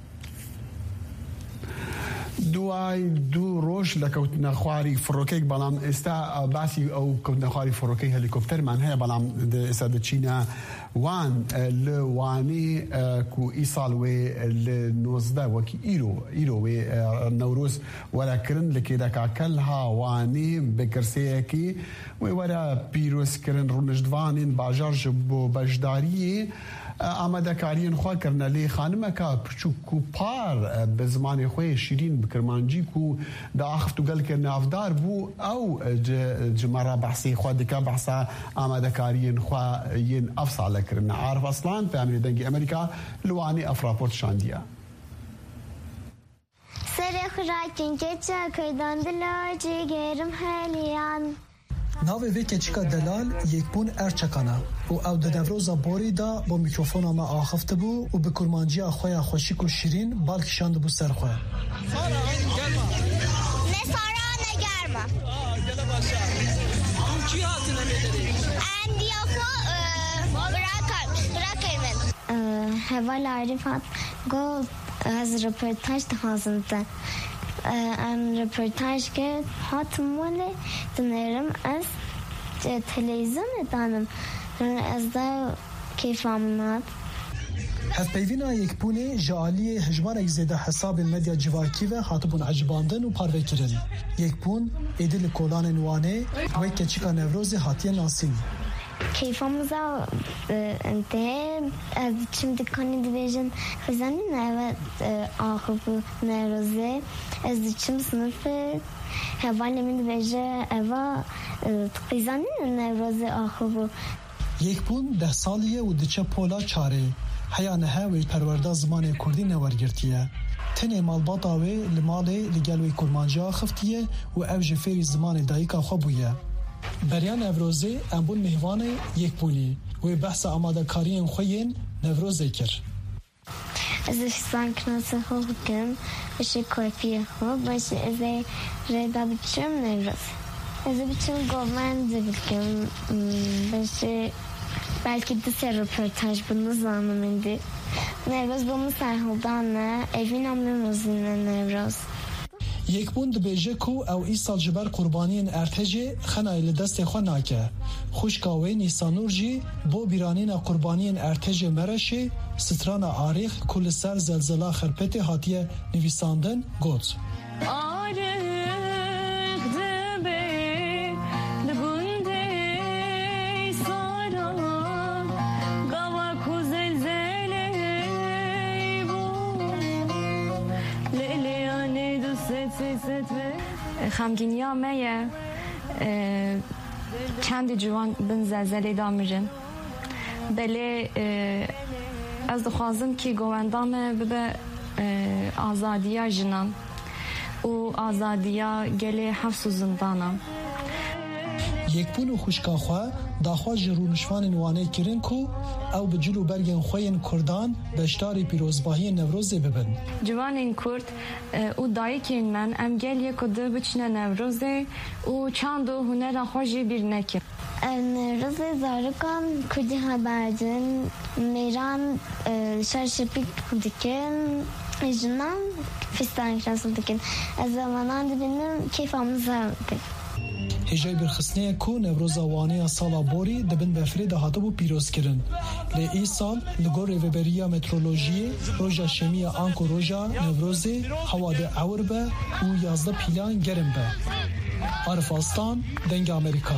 دو روش لكوتنا خواري فروكيك بلام استا باسي او كوتنا خواري فروكي هليكوبتر من هي بلام استا تشينا وان لواني كو ايصال وي لنوزدا وكي ايرو وي نوروز ولا كرن لكيدا كلها واني بكرسيكي وي ورا بيروس كرن رونجدوانين باجار جبو بجداري آماده کارین خواه کرنا لی خانمه که پرچو پار به زمان خواه شیرین بکرمانجی کو دا آخفتو گل کرنا افدار بو او جمارا بحثی خواه دکا بحثا آماده کارین خواه ین افصال کرنا عارف اصلان په امری دنگی امریکا لوانی افراپورت شاندیا سر خراکین که چه داندلا جگرم هلیان ناوی وی کچیکا دلال یک بون ارچکانه و او دروزا بوری دا با میکروفون ما آخفته بو و به کرمانجی خواه خوشیک و شیرین بالکشاند بو سر خواه نسارا نگرم بابا چی هاتنه میداری؟ اندیافو براکای من هوال عرفات گو از رپورتاج تخازنده ام رپورتاج که هاتمونه دنیرم از تلویزیون دانم از دا کیفامنات هفپیوینا یک پونه جالی هجمار اگزیده حساب مدیا جواکی و حاطبون عجباندن و پاروه کرن یک پون ایدل کولان نوانه و کچیکا نوروز حاطیه ناسین کیفاموزا انتهی از چیم دکانی دیویژن خزانی نوید آخوب نوروزه از چیم صنف هوانی من دیویژه اوا تقیزانی نوروزه آخوب یک پون 10 سالیه و دچه پولا چاره حیانه هاوی پرورده زمان کردی نورگرتیه تنه مالباطا وی لماله لگلوی کرمانجا خفتیه و او جفری زمان دایکا خوبویه بریان نوروزه امبون مهوانه یک پونی و بحث آماده کارین خوین نوروزه کر ازش سانکناس خوب کم بشه کافی خوب باشه ازه ردا بچم نوروز ازه بچم گومن زبکم باشه belki de ser röportaj bunu zamanında. Nevroz bunu serhildanne evin amlemozine Nevroz. یک بوند بیجه کو او ای سال جبر قربانین ارتجه خنای لدست خو ناکه خوشکاوی نیسانور جی بو بیرانین قربانین ارتجه مرشه ستران آریخ کل سر زلزلا خرپت هاتیه نویساندن گوت خمگینیا میه چند جوان بن زلزله دامجن بله از دخوازم که گوندام ببه آزادیا جنان و آزادیا گله حفظ و زندانم یک پون خوشکا خواه داخوا جرونشوان نوانه کرن کو او بجلو برگن خوین کردان بشتاری پیروزباهی نوروزه ببن جوان کرد او دایکین من ام گل یک ده بچنه نوروزه و چند و هنر خوشی بیر نکر نوروزه زارکان کردی هبردن میران شرشپیک کردکن جنان فستان کراسل دکن از زمانان دبینم کیفام زارکن هجای برخصنه کو نوروز وانه سالا بوری دبن بفری دهاته بو پیروز کرن لی ای سال لگور ریوبریا مترولوژی روژا شمی آنکو روژا نوروزی هوا ده عور به و 11 پیلان گرم به عرفاستان دنگ امریکا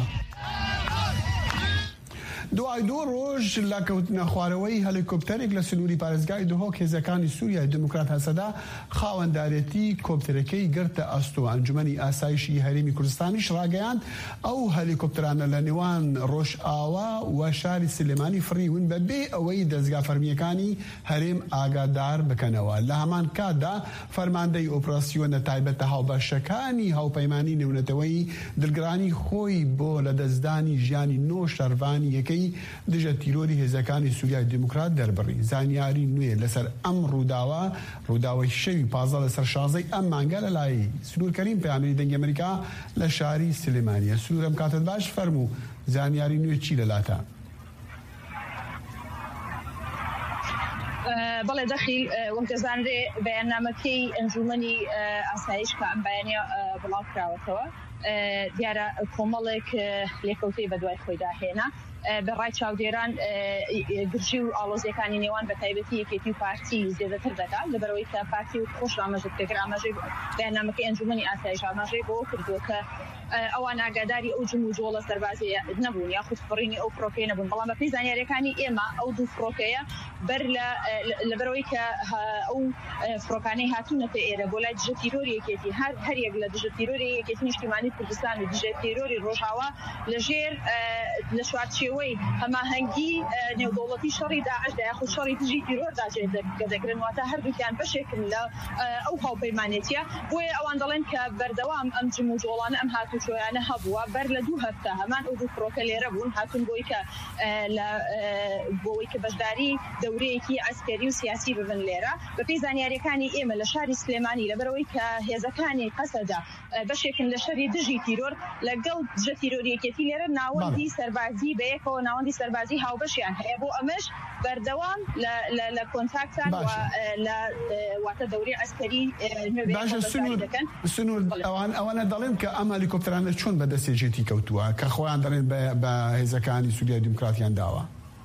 دوای دو روز لکوتنا خواروی هلیکوپترێک لە سنووری پارێزگای دهۆک هێزەکانی سووریای دموکرات هەسەدا خاوەنددارێتی کۆپتەرەکەی گرتە ئەستۆ ئەنجومەنی ئاسایشی هەرێمی کوردستانیش ڕاگەیاند ئەو هەلیکۆپترانە لە نێوان ڕۆژئاوا و شاری سلێمانی فڕیون بەبێ ئەوەی دەستگا فەرمیەکانی هەرێم ئاگادار بکەنەوە لە هەمان کاتدا فەرماندەی ئۆپراسیۆنە تایبەتە هاوبەشەکانی هاوپەیمانی نێونەتەوەی دڵگرانی خۆی بۆ لە دەستدانی ژیانی نۆ شەروانی یەکەی دژە تیرۆری هێزەکانی سووریای دموکرات دەربڕی زانیاری نوێ لەسەر ئەم ڕووداوەی شەوی 15 لەسەر 16 ئەم مانگە لە لای سنوورکەریم پەیامەری دەنگی ئەمریکا لە شاری سلێمانیە سنوورم کاتت باش فەرموو زانیاری نوێ چی لەلاتە بەڵێ دەخیل وەمتەزانرێ بەیاننامەکەی ئەنجومەنی ئاسایش کە ئەم بەیانیە بڵاو کراوەتەوە دیارە کۆمەڵێک لێکەوتەی بە دوای خۆیدا هێنا بەڕای چاودێران گرژی و ئاڵۆزیەکانی نێوان بە تایبەتی یەکێتی و پارتی زیادەتر دەکات لەبەرەوەی کە پارتی و خۆش ئاماژە کرد ئاماژەی بەیاننامەکەی ئەنجومەنی ئاسایش ئاماژەی بۆ کردووە کە ئەوان ئاگاداری ئەو جم و جۆڵە سەربازی نەبوون یاخود فڕینی ئەو فڕۆکەی نەبوون بەڵام بە پێی زانیاریەکانی ئێمە ئەو دوو فڕۆکەیە بەر لەبەرەوەی کە ئەو فڕۆکانەی هاتوونەتە ئێرە بۆ لای دژە تیرۆری یەکێتی هەریەک لە دژە تیرۆری یەکێتی نیشتیمانی کوردستان و دژە تیرۆری ڕۆژئاوا لەژێر لە شوارچێوەی هەماهەنگی نێودەوڵەتی شەڕی داعشدا یاخود شەڕی دژی تیرۆردا دەگرن واتە هەردووکیان بەشێکن لە ئەو هاوپەیمانێتیە بۆیە ئەوان دەڵێن کە بەردەوام ئەم جم و جۆڵانە ئەم هاتو کوچۆیانە هەبووە بەر لە 2 هەفتە هەمان ئەو 2 فڕۆکە لێرە بوون هاتون بۆی کە بۆی کە بەشداری دەورەیەکی عسکەری و سیاسی ببن لێرە بەپێی زانیاریەکانی ئێمە لە شاری سلێمانی لەبەرەوەی کە هێزەکانی قەسەدا بەشێکن لە شەری دژی تیرۆر لەگەڵ دژە تیرۆریەکێتی لێرە ناوەندی سەربازی بەیەکەوە ناوەندی سەربازی هاوبەشیان هەیە بۆ ئەمەش بەردەوام لە کۆنتاکتان لە واتە دەوری عسکەری دەکەن. سنوور ئەوانە دەڵێن کە ئەم هەلیکۆپتەرانە چۆن بەدەستێژێتی کەوتووە کە خۆیان دەڵێن بە هێزەکانی سووریای دیموکراتیان داوە.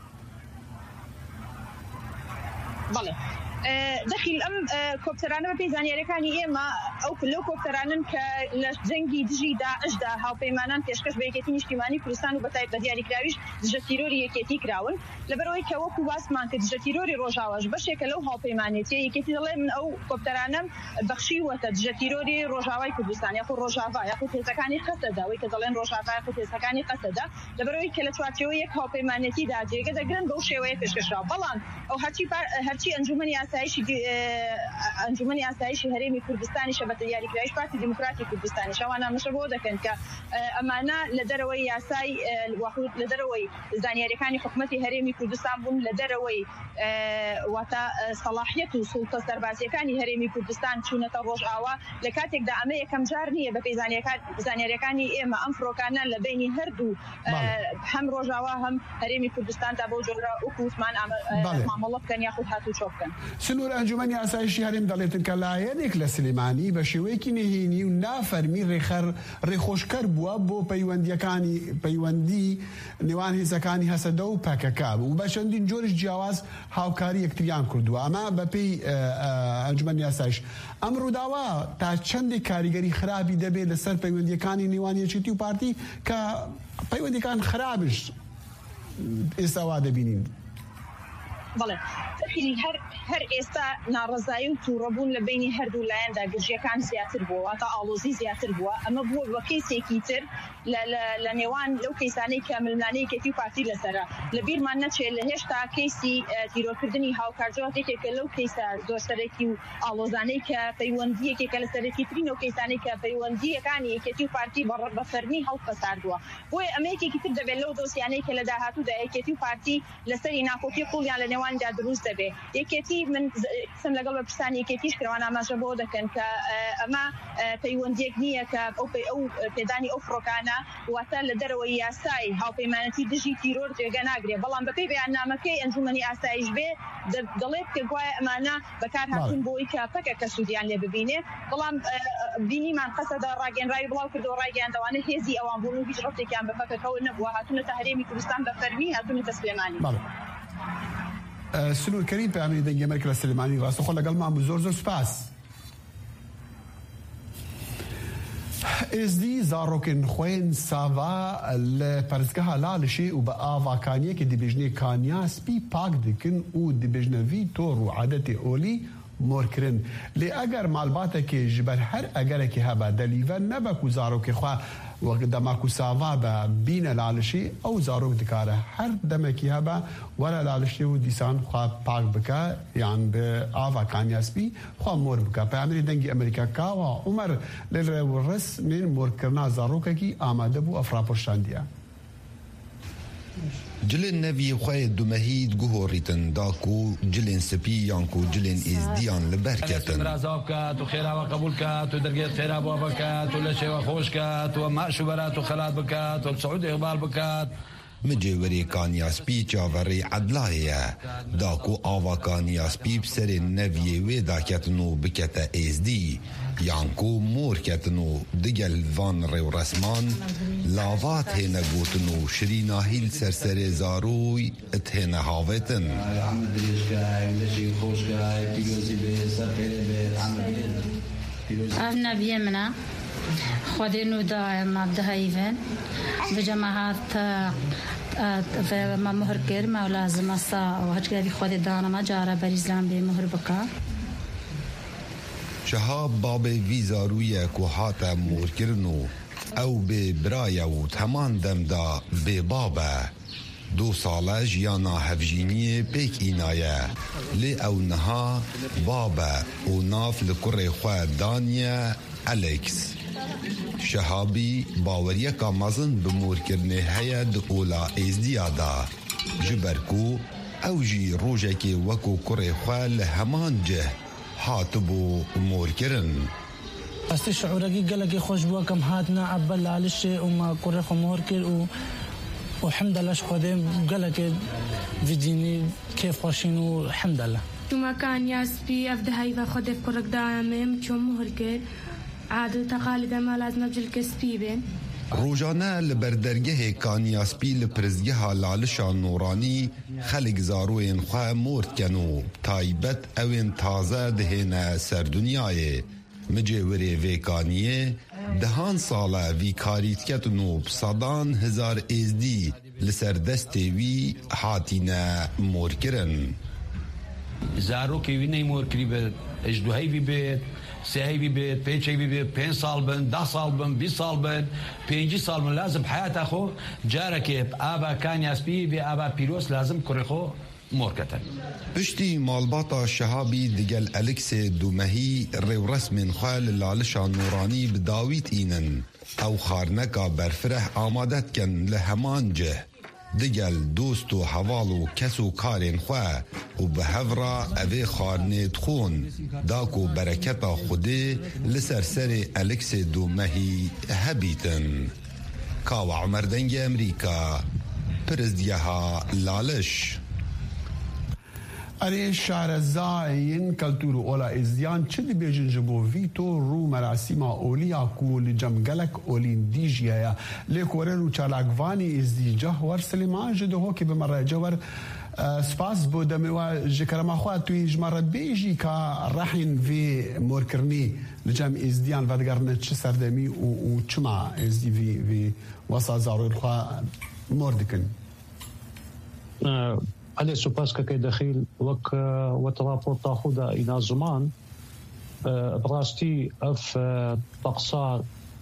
بەڵێ دەخیل ئەم کۆپتەرانە بە پێی زانیاریەکانی ئێمە ئەو لەو کۆپتەرانن کە لە جەنگی دژی داعشدا هاوپەیمانان پێشکەش بە یەکێتی نیشتیمانی کوردستان و بەتایبەت بە دیاریکراویش دژە تیرۆری یەکێتی کراون لەبەرەوەی کە وەکو باسمان کە دژە تیرۆری ڕۆژاواش بەشێکە لەو هاوپەیمانێتیە یەکێتی دەڵێ من ئەو کۆپتەرانەم بەخشیوەتە دژە تیرۆری ڕۆژاوای کوردستان یاخود ڕۆژاوا یاخود هێزەکانی قەسەدا وەی کە دەڵێن ڕۆژاوا یاخود هێزەکانی قەسەدا لەبەرەوەی کە لە چوارچێوەی یەک هاوپەیمانێتیدا جێگە دەگرن بەو شێوەیە پێشکەشراوە بەڵام ئەو هەرچی ئەنجومەنی ئەنجومەنی ئاسایشی هەرێمی کوردستانی شەبەتە دیاریکراویش پارتی دیموکراتی کوردستانی شەوانە مەشە بۆ دەکەن کە ئەمانە لە دەرەوەی یاسای لە دەرەوەی زانیاریەکانی حکوومەتی هەرێمی کوردستان بوون لە دەرەوەی واتە سەلاحیەت و سوڵتە سەربازیەکانی هەرێمی کوردستان چوونەتە ڕۆژئاوا لە کاتێکدا ئەمە یەکەم جار نییە بە پێی زانیاریەکانی ئێمە ئەم فڕۆکانە لە بینی هەردوو هەم ڕۆژئاوا هەم هەرێمی کوردستاندا بۆ جۆرە وکووتمان مامەڵە بکەن یاخود هاتوچۆ بکەن. سنوور ئەنجومەنی ئاسایشی هەرێم دەڵێتن کە لایەنێک لە سلێمانی بە شێوەیەکی نهێنی و نافەرمی ڕێخۆشکەر بووە بۆ پەیوەندی نێوان هێزەکانی هەسەدە و پەکەکە و بە چەندین جۆرش جیاواز هاوکاری یەکتریان کردووە. ئەمە بەپێی ئەنجومەنی ئاسایش ئەم ڕووداوە تا چەندێک کاریگەری خراپی دەبێت لەسەر پەیوەندیەکانی نێوان یەکێتی و پارتی کە پەیوەندیەکان خراپش ئێستاوا دەبینین. بەڵێ هەر ئێستا ناڕزایی و تووڕەبوون لە بینی هەردوو لایەندا گرژیەکان زیاتر بووە واتە ئاڵۆزی زیاتر بووە ئەمە بووە بە کەیسێکی تر لە نێوان لەو کەیسانەی کە ململانەیەکێتی و پارتی لەسەرە لە بیرمان نەچێت لە هێشتا کەیسی تیرۆکردنی هاوکارجاتێکێکە لەو کەیسە زۆر سەرەکی و ئاڵۆزانەی کە پەیوەندیەکێکە لە سەرەکی ترین و کەیسانەی کە پەیوەندیەکانی یەکێتی و پارتی بە فەرمی هەڵپەساردووە بۆیە ئەمە یەکێکی تر دەبێت لەو دۆسیانەی کە لە داهاتوودا یەکێتی و پارتی لەسەری ناکۆکی قوڵیان لە نێواندا دروست دەبێت یەکێتی من قسم لەگەڵ بە پرسانی یەکێتیش کردوان ئاماژە بۆ دەکەن کە ئەمە پەیوەندیەک نییە کە ئەو پێدانی ئەو فڕۆکانە واتە لە دەرەوەی یاسای هاوپەیمانەتی دژی تیرۆر جێگە ناگرێت بەڵام بەپێی بەیاننامەکەی ئەنجومەنی ئاسایش بێ دەڵێت کە گوایە ئەمانە بەکار هاتوون بۆی کە پەکەکە سوودیان لێ ببینێ بەڵام بینیمان قەسەدا ڕاگەنڕایی بڵاو کردەوە ڕایگەیاندەوانە هێزی ئەوان بوون و هیچ ڕەفتێکیان بە پەکەکەوە نەبووە هاتوونەتە هەرێمی کوردستان بە فەرمی هاتوونەتە سلێمانی. سنوور کەریم پەیامی دەنگی ئەمریکا لە سلێمانی ڕاستەخۆ لەگەڵ مام زۆر سوپاس. ئێزدی زارۆکن خوێن ساوا لە پەرستگەها لالشێ و بە ئاڤاکانیەکی دەبێژنێ کانیاسپی پاک دکن و دەبێژنەڤی تۆڕ و عادەتێ ئۆلی مۆرکردن لێ ئەگەر مالباتێکی ji ber her ئەگەرێکی هەبە دەلیڤەر نەبەک و زارۆکی خوا دەماک و ساوا بە بینە لالشی ئەو زارۆک دکارە هەر دەمێکی هەبە وەرە لالشتی و دیسان خوا پاک بکە یان بە ئاوا کانیاسپی خوا مۆر بکە. پەیامەری دەنگی ئەمریکا کاوە عومەر لە ڕسمین مۆرکردنا زارۆکێکی ئامادە بوو ئەفراپۆشاندیە. جلên nevî xwe dumehîd guhorîtin daku cilên spî yan ku cilên êzdiyan li ber ketin. Razab kat û xêrawa qebûl kat û dergê xêra bo bikat û leşê we xweş kat û maş û berat û xelat bikat û Siûdê iqbal bikat. Micêwerê Kanyaspî çaverê Edlayê ye da ku ava Kanyaspî bi serê neviyê wê da ketin û bikete êzdî yan ku mor ketin û digel van rêwresman lavat hêne gotin û şirîna hîl serserê zarûy it hêne havetin. Ev neviyê min e Xwedê nû da mabdeheyvin bi cemahat me muhir kir me lazim e sa û hicgevî Xwedê danime cara berîzlan bê muhir bika. Şehab babê vî zarûye ku hate morkirin û ew bê biraya û heman dem da bêbab e. 2 sale jiyana hevjîniyê pêk înaye lê ew niha bab e û nav li kurê xwe daniye Alex. شهابی باوریەکە مەزن بمورکردنێ هەیە ئۆلا ئێزدیادا ji ber ku ew jî rojekê wekû kurê xwe li heman cih hatibû morkirin. Astê şiûrekî gelekî xweş bû kem hatina ebbe lalişê û me kurê xwe mor kir û hemdele ji Xwedê gelekê vidînî kêf xweşîn û hemdele. Tumekan ya spî ev di heyva xwe dev kurek dayemê min çû mor kir عادل تقاليد ما لازم نبجل كسبيبين روجانه لبردرگه کانیاسپی لپرزگه لالشا نورانی خلق زاروین خواه مورد کنو تایبت اوین تازه دهینه سر دنیای مجوری ویکانیه دهان ساله وی کاریت کتنو بصدان هزار ازدی لسر دسته وی حاتینه مورکرن زارو که وی نی مورکری به اجدوهی وی بید سهی بید، پیچی بید، 5 سال بن، 10 سال بن، 20 سال بن، 5 سال بن لازم حیات خو جاره که آبا کانیاسپی و آبا پیروس لازم کره خو مورکتن. پشتی مالباتا شهابی دیگل الکس دومهی رو رسم خال لالشان نورانی بداویت اینن او خارنکا برفره آمادت کن لهمان جه دیگل دوست و حوال و کس و کارین خواه و به هورا اوی خارنید خون داکو برکتا خوده لسر سر الکس دومهی هبیتن. کاوا عمر دنگ امریکا پرزدیها لالش اره شارزاین کلتور اولا ازدیان چه دی بیجن جبو ویتو رو مراسیما اولیا کو لجمگلک اولین دیجیه یا لیکوره رو چالاگوانی ازدیجه ور سلیمان جدو هو که بمره جور سپاس بو دموا جکرما خواه توی جمره بیجی که رحین وی مورکرنی لجم ازدیان ودگرنه چه سردمی و چما ازدی وی واسا زاروی خواه موردکن عليه سوباس كي دخيل وك وترابط تاخذها الى زمان براستي اف تقصار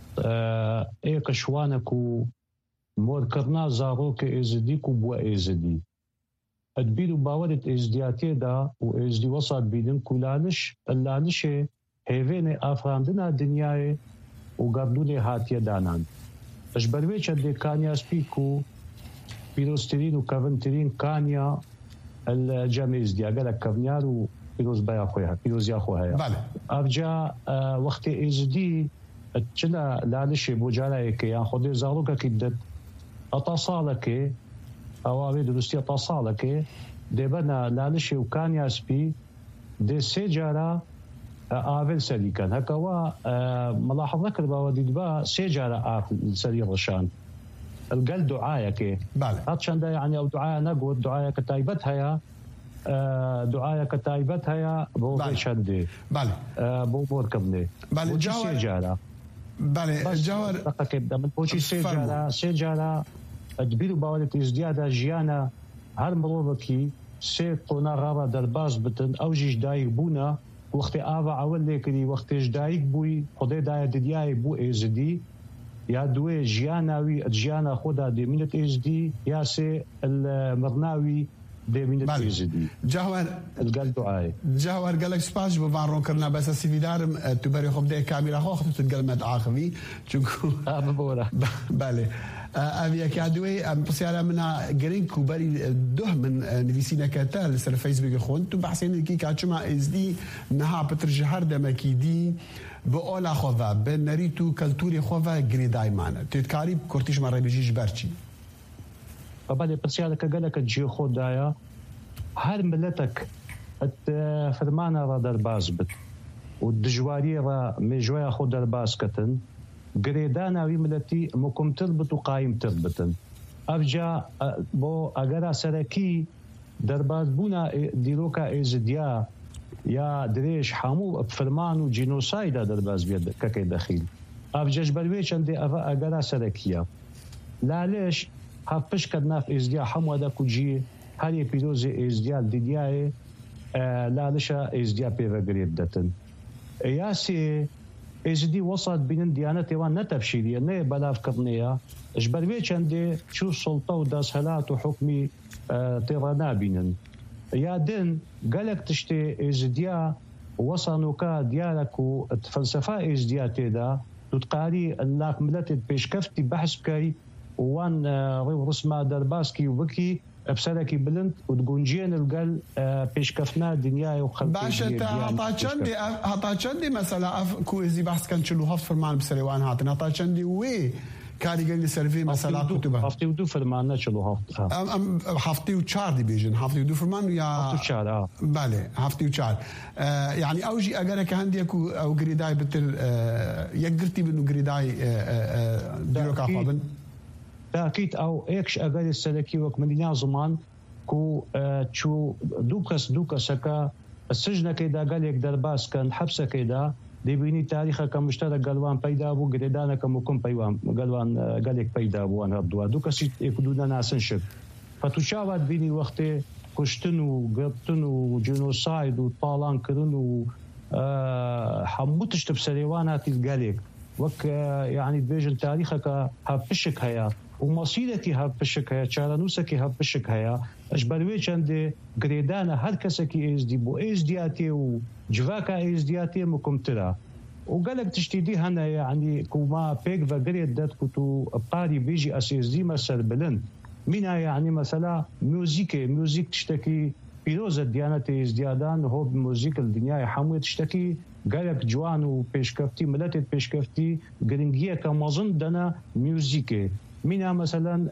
ايك شوانك موركرنا زاروك ازديك وبوا ازدي ادبيلو باولت ازدياتي دا وازدي وصل بيدن كولانش اللانش هيفين افراندنا دنياي وقبلوني هاتيه دانان اجبرويش دي كانيا سبيكو بيروسترين وكافنترين كانيا الجاميز دي قالك كافنيار وبيروز بايا خويا بيروز يا خويا بله افجا وقت ازدي تشلا لالشي بوجالايك يا خدي زاروك كيدت اتصالك او اريد روسيا اتصالك دبنا لالشي وكانيا سبي دي سجارة آفل سريكا هكوا ملاحظة كربا وديدبا سجارة آفل سري رشان القل دعاية هاتشان دا يعني او دعاية نقول دعاية كتايبتها يا دعاية كتايبتها يا بو بيشندي بو مركبني بله سجارة بله جوهر كيبدا من بوشي سجارة تبيلو باولت ازديادة جيانا هر مروبكي سي قونا غابة درباز بتن او جيش دايق بونا وقت آفا عول ليكري وقت جدايق بوي خدي دايا ددياي بو ازدي يا دوي جياناوي جيانا خدا دي منت ازدي يا سي المرناوي دي منت ازدي جوهر القل دعاي جوهر قالك سباش بفارون كرنا بس سيفيدار تبري خب دي كاميرا خو خطت تقلمت آخوي چونكو ببورا بله اویا که دوی بسیار منا گرین کوبری ده من نویسینا کتال سر فیسبوک خون تو بحثین کی کاچما ازدی نها پتر جهر دمکیدی به اولا خوفا به نریتو کلتوری خوفا گری دایمان تدکاری کورتیش مره بجیش برچی فبالي بسيالك قالك تجي خدايا هر ملتك فرمانا را درباز بت والدجواري را مجويا خود درباز كتن قريدانا وي ملتي مكم تربط وقايم تربطن افجا بو اگرا سركي درباز بونا ديروكا ازديا يا دريش حامو فرمان وجينوسايد درباز بيد ككي دخيل افجا جبلويش عندي اگرا سركيا لا ليش هفش كدنا في ازديا حمو دا كوجي هاري بيروزي ازديا ديدياي لا ليش ازديا بيفا قريدتن ياسي ازدي وصلت بين ديانتي وانا تبشيريه نه بلاف كرنيه اجبروي عندي شو السلطه وداسهلات وحكمي تيرانا بينن يا دين قالك تشتي ازديا وصلوا كا ديالك وفلسفه ازديا تيدا دوتقاري اللاك ملت بيشكفتي بحث بكاي وان رسمه درباسكي وبكي بسلكي بلند وتقونجين القل بيشكفنا دنيا وخلق باشا هتا چندی مثلا کو ازی بحث کن 47 فرمان بسریوان هاتن هتا چندی وی کاریگری سروی مثلا کتبه هفته و دو فرمان نه 47 هفته و 4 دی بیجن هفته و 2 فرمان یا هفته و 4 بله هفته و 4 يعني اوجي اجرك عندي او جريداي بتر يقرتي بانه جريداي ديرو كافابن تأكيد أو إيش أقل السلكي وكمدينة زمان كو شو دوكس كا السجن كيدا قال يك درباس كان حبسة كيدا دي بيني تاريخ كمشترك قلوان بيدا أبو قريدانا كمكم بيوان قلوان قال يك بيدا أبو أنا بدو دوكس يكدونا ناس نشك فتشاوت بيني وقت كشتن وقتن وجنوسايد وطالان كرن و حموتش تبسريوانات قال يك وك يعني بيجن تاريخك هبشك هيا ومصيرتي هبشك هيا چارانوسكي هبشك هيا اجبروي چند گريدانا هر كسكي از دي بو از دياتي وجواكا از دياتي مكمترا وقالك تشتيدي هنا يعني كوما بيك فغريد دات كتو قاري بيجي اس دي مسر بلند مينا يعني مثلا موزيك تشتكي بيروزة ديانتي ازديادان هو بموزيك الدنيا حموية تشتكي قالك جوان وبيشكفتي ملتت بيشكفتي قرنجية كمظن دنا ميوزيكي منها مثلا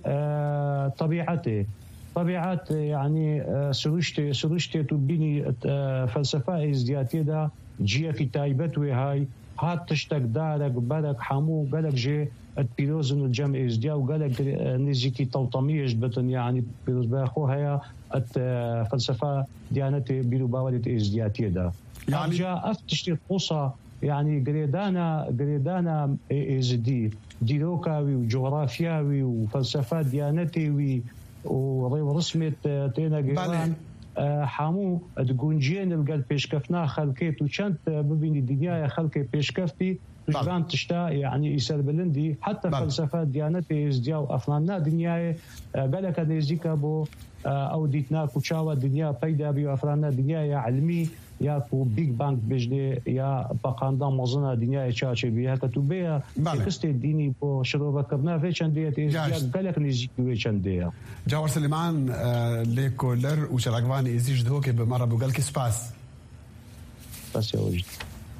طبيعات يعني سروشتي تبيني فلسفة ازدياتي دا جيكي تايبتوي هاي هات تشتك دارك برك حمو قالك جي البيروزن الجمع ازديا وقالك نزيكي توطمية جبتن يعني بيروز باخو هيا فلسفة ديانتي بيرو باولة ازدياتي دا يعني جاء افتشتي القصة يعني قريدانا ازدي ديروكاوي وجغرافياوي وفلسفات ديانتي ورسمة تينا قيران حامو تقونجين القلب بيشكفنا خلقيت وشانت ببيني دنيا خلقي بيشكفتي تجبان تشتا يعني يسال بلندي حتى فلسفات ديانتي ازديا وافنانا دنيا قالك نيزيكا بو او ديتنا كوشاوا دنيا بيدا بيو افرانا دنيا يا علمي يا كو بيج بانك بجدي يا باقاندا مزنا دنيا تشاشي بيها كتبيا كستي ديني بو شروبا كبنا في چنديه ازديا قالك نيزيكا في چنديه جاور سليمان ليكولر وشراغواني ازيج دوكي بمره بوغالكي سباس بس يا وجد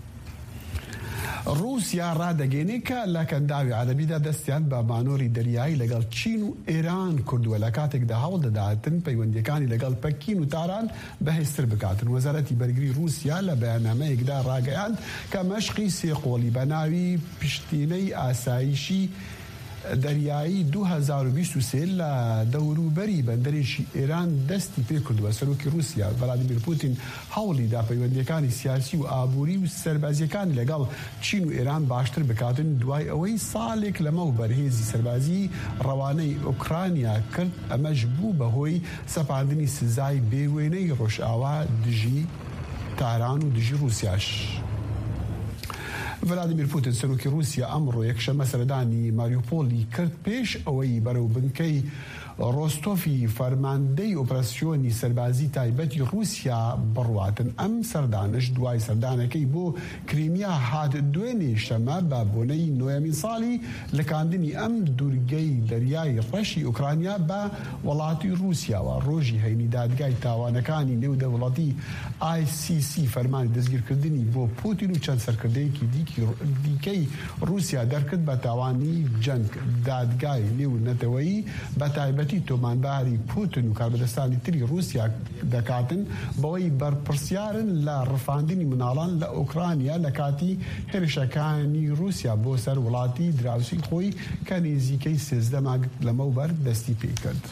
روسيا رادگینیکا لکن داوی عربی دا دستیان با مانوری دریایی لگل چین و ایران کردو لکاتک دا حول دادتن پیوندیکانی لگل پکین و تاران بهستر بکاتن وزارتی برگری روسیا لبیانامه اقدار راگیان که مشقی سیقولی بناوی پشتینی آسایشی دریایی 2023 لدوروبری بندرشی ایران دستی پی کردو سروکی روسیا ولادیمیر پوتین حولی دا پیوندیکانی سیاسی و آبوری و سربازیکانی لگل چین و ایران باشتر بکاتن دوای اوی سالک لمو برهیزی سربازی روانه اوکرانیا کرد امجبو بهوی سپاندنی سزای بیوینه روش آوا دجی تاران و دجی روسیاش ولادیمیر پوتین سروکی روسیا امرو یکشنبه سردانی ماریوپولی کرد پیش اوی برو بنکی روستوفی فرمانده اپراسیونی سربازی تایبەتی رووسیا بڕواتن ئەم سەردانش دوای سەردانەکەی بۆ کریمیا هات دوێنێ شەمە بە بۆنەی نۆیەمین ساڵی لەکاندنی ئەم دوورگەی دەریای ڕەشی ئوکرانیا بە وڵاتی رووسیاوە ڕۆژی هەینی دادگای تاوانەکانی نێودەوڵەتی ICC فەرمانی دەستگیرکردنی بۆ پوتین و چەند سەرکردەیەکی دیکەی رووسیا دەرکرد بە تاوانی جەنگ دادگای نێونەتەوەیی بە تایبەتی تۆمانباری پوتین و کاربەدەستانی تری رووسیا دەکاتن بەوەی بەرپرسیارن لە ڕفاندنی مناڵان لە ئوکرانیا لە کاتی هێرشەکانی رووسیا بۆ سەر وڵاتی دراوسی خۆی کە نێزیکەی 13 مانگ لەمەوبەر دەستی پێ کرد.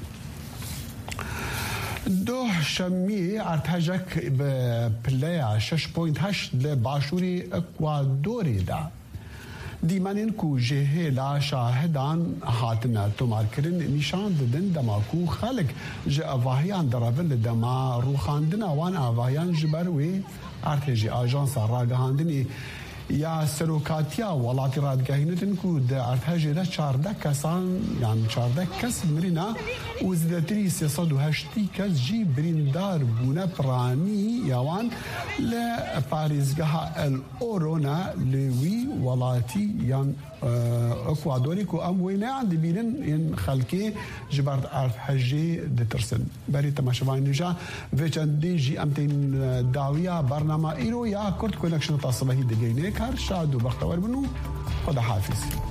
دوشەمێ ئارتەژێک بە پلەیە 6.8 لە باشووری ئەکوادۆرێدا دیمەنین کو جێهێلا شاهدان هاتنە تۆمارکردن نیشان ددن دەماکو خەڵک ji ئەڤاهیان دەڕەبن لە دەما ڕووخاندنا وان ئاڤاهیان ji ber wê ئارتێژی ئاژانسا ڕاگەهاندنی یا سروکاتیا وڵاتی ڕادگەهێنێتن و ئەرتهژێرە 14 کەسان یان 14 کەس مرینا و زیاتری 380 کەس جی بریندار بوونە پڕانی یاوان لە پارێزگەها ئۆرۆنا لێوی وڵاتی یان ئەکوادۆری و ئەم وێنەیان دەبینن ئین خەڵکێ ji ber erdhejê ditirsin. Berê temaşevanên nûja vê çendê jî em tên dawiya bernama îro ya Kurd Connection ta sibehî digeyne kar şad û bextewar bin û xwedahafîz.